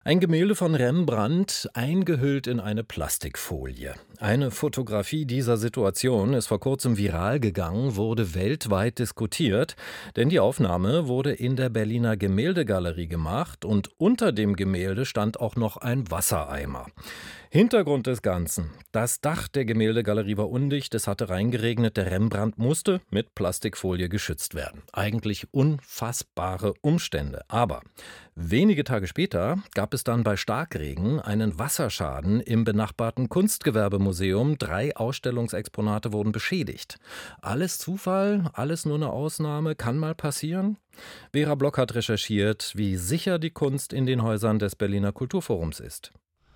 Ein Gemälde von Rembrandt, eingehüllt in eine Plastikfolie. Eine Fotografie dieser Situation ist vor kurzem viral gegangen, wurde weltweit diskutiert, denn die Aufnahme wurde in der Berliner Gemäldegalerie gemacht und unter dem Gemälde stand auch noch ein Wassereimer. Hintergrund des Ganzen: Das Dach der Gemäldegalerie war undicht, es hatte reingeregnet, der Rembrandt musste mit Plastikfolie geschützt werden. Eigentlich unfassbare Umstände. Aber wenige Tage später gab es dann bei Starkregen einen Wasserschaden im benachbarten Kunstgewerbemuseum. 3 Ausstellungsexponate wurden beschädigt. Alles Zufall? Alles nur eine Ausnahme? Kann mal passieren? Vera Block hat recherchiert, wie sicher die Kunst in den Häusern des Berliner Kulturforums ist.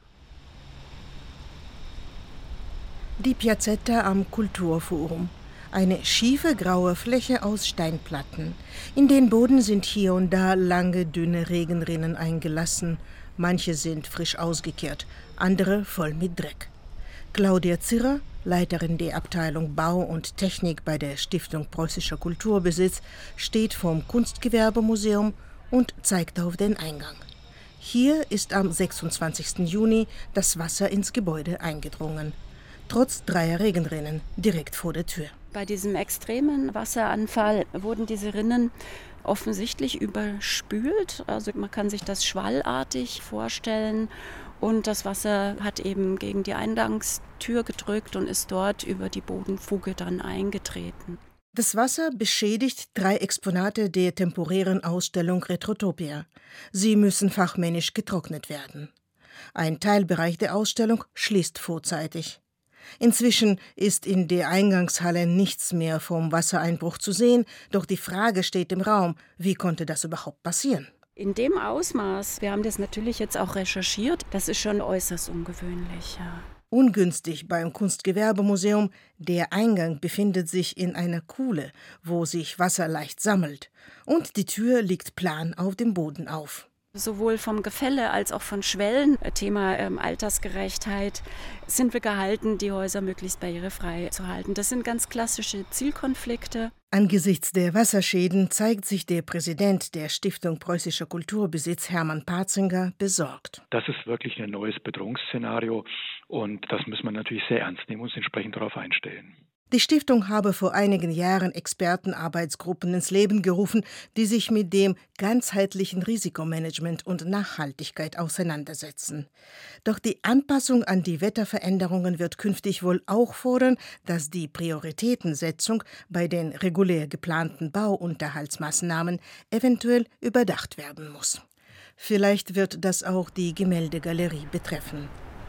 Die Piazzetta am Kulturforum. Eine schiefe graue Fläche aus Steinplatten. In den Boden sind hier und da lange, dünne Regenrinnen eingelassen. Manche sind frisch ausgekehrt, andere voll mit Dreck. Claudia Zirrer, Leiterin der Abteilung Bau und Technik bei der Stiftung Preußischer Kulturbesitz, steht vorm Kunstgewerbemuseum und zeigt auf den Eingang. Hier ist am 26. Juni das Wasser ins Gebäude eingedrungen. Trotz 3 Regenrinnen direkt vor der Tür. Bei diesem extremen Wasseranfall wurden diese Rinnen offensichtlich überspült. Also man kann sich das schwallartig vorstellen. Und das Wasser hat eben gegen die Eingangstür gedrückt und ist dort über die Bodenfuge dann eingetreten. Das Wasser beschädigt 3 Exponate der temporären Ausstellung Retrotopia. Sie müssen fachmännisch getrocknet werden. Ein Teilbereich der Ausstellung schließt vorzeitig. Inzwischen ist in der Eingangshalle nichts mehr vom Wassereinbruch zu sehen, doch die Frage steht im Raum: Wie konnte das überhaupt passieren? In dem Ausmaß, wir haben das natürlich jetzt auch recherchiert, das ist schon äußerst ungewöhnlich, ja. Ungünstig beim Kunstgewerbemuseum: Der Eingang befindet sich in einer Kuhle, wo sich Wasser leicht sammelt, und die Tür liegt plan auf dem Boden auf. Sowohl vom Gefälle als auch von Schwellen, Thema Altersgerechtheit, sind wir gehalten, die Häuser möglichst barrierefrei zu halten. Das sind ganz klassische Zielkonflikte. Angesichts der Wasserschäden zeigt sich der Präsident der Stiftung Preußischer Kulturbesitz, Hermann Patzinger, besorgt. Das ist wirklich ein neues Bedrohungsszenario und das müssen wir natürlich sehr ernst nehmen und uns entsprechend darauf einstellen. Die Stiftung habe vor einigen Jahren Expertenarbeitsgruppen ins Leben gerufen, die sich mit dem ganzheitlichen Risikomanagement und Nachhaltigkeit auseinandersetzen. Doch die Anpassung an die Wetterveränderungen wird künftig wohl auch fordern, dass die Prioritätensetzung bei den regulär geplanten Bauunterhaltsmaßnahmen eventuell überdacht werden muss. Vielleicht wird das auch die Gemäldegalerie betreffen.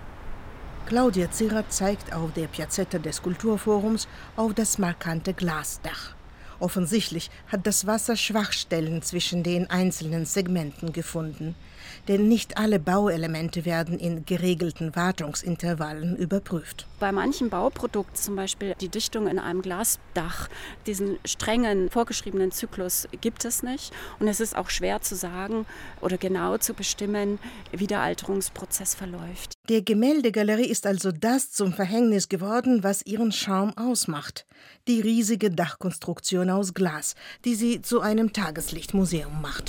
Claudia Zirrer zeigt auf der Piazzetta des Kulturforums auf das markante Glasdach. Offensichtlich hat das Wasser Schwachstellen zwischen den einzelnen Segmenten gefunden. Denn nicht alle Bauelemente werden in geregelten Wartungsintervallen überprüft. Bei manchen Bauprodukten, zum Beispiel die Dichtung in einem Glasdach, diesen strengen vorgeschriebenen Zyklus gibt es nicht. Und es ist auch schwer zu sagen oder genau zu bestimmen, wie der Alterungsprozess verläuft. Der Gemäldegalerie ist also das zum Verhängnis geworden, was ihren Charme ausmacht: Die riesige Dachkonstruktion aus Glas, die sie zu einem Tageslichtmuseum macht.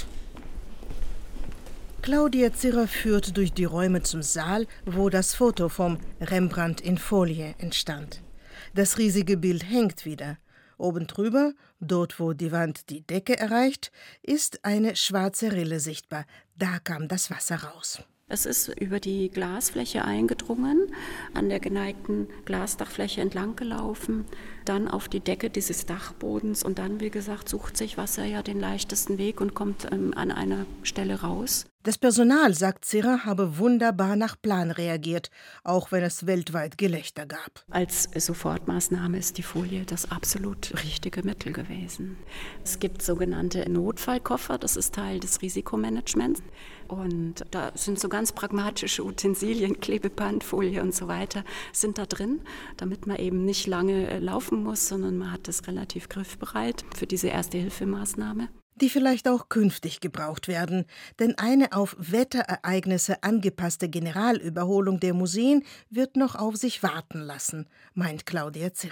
Claudia Zirrer führt durch die Räume zum Saal, wo das Foto vom Rembrandt in Folie entstand. Das riesige Bild hängt wieder. Oben drüber, dort wo die Wand die Decke erreicht, ist eine schwarze Rille sichtbar. Da kam das Wasser raus. Es ist über die Glasfläche eingedrungen, an der geneigten Glasdachfläche entlang gelaufen, dann auf die Decke dieses Dachbodens und dann, wie gesagt, sucht sich Wasser ja den leichtesten Weg und kommt an einer Stelle raus. Das Personal, sagt Zirrer, habe wunderbar nach Plan reagiert, auch wenn es weltweit Gelächter gab. Als Sofortmaßnahme ist die Folie das absolut richtige Mittel gewesen. Es gibt sogenannte Notfallkoffer, das ist Teil des Risikomanagements. Und da sind so ganz pragmatische Utensilien, Klebeband, Folie und so weiter, sind da drin, damit man eben nicht lange laufen muss, sondern man hat das relativ griffbereit für diese Erste-Hilfe-Maßnahme. Die vielleicht auch künftig gebraucht werden, denn eine auf Wetterereignisse angepasste Generalüberholung der Museen wird noch auf sich warten lassen, meint Claudia Zirrer.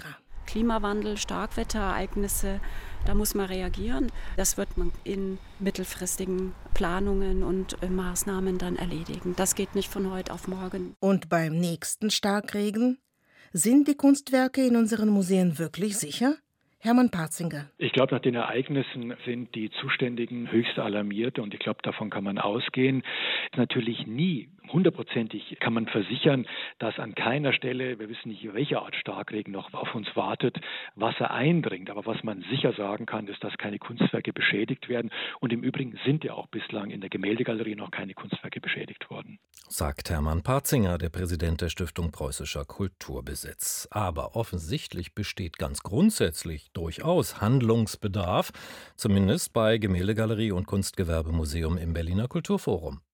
Klimawandel, Starkwetterereignisse, da muss man reagieren. Das wird man in mittelfristigen Planungen und Maßnahmen dann erledigen. Das geht nicht von heute auf morgen. Und beim nächsten Starkregen? Sind die Kunstwerke in unseren Museen wirklich sicher? Hermann Partzinger. Ich glaube, nach den Ereignissen sind die Zuständigen höchst alarmiert und ich glaube, davon kann man ausgehen. Natürlich nie hundertprozentig kann man versichern, dass an keiner Stelle, wir wissen nicht, welche Art Starkregen noch auf uns wartet, Wasser eindringt. Aber was man sicher sagen kann, ist, dass keine Kunstwerke beschädigt werden. Und im Übrigen sind ja auch bislang in der Gemäldegalerie noch keine Kunstwerke beschädigt worden. Sagt Hermann Partzinger, der Präsident der Stiftung Preußischer Kulturbesitz. Aber offensichtlich besteht ganz grundsätzlich durchaus Handlungsbedarf, zumindest bei Gemäldegalerie und Kunstgewerbemuseum im Berliner Kulturforum.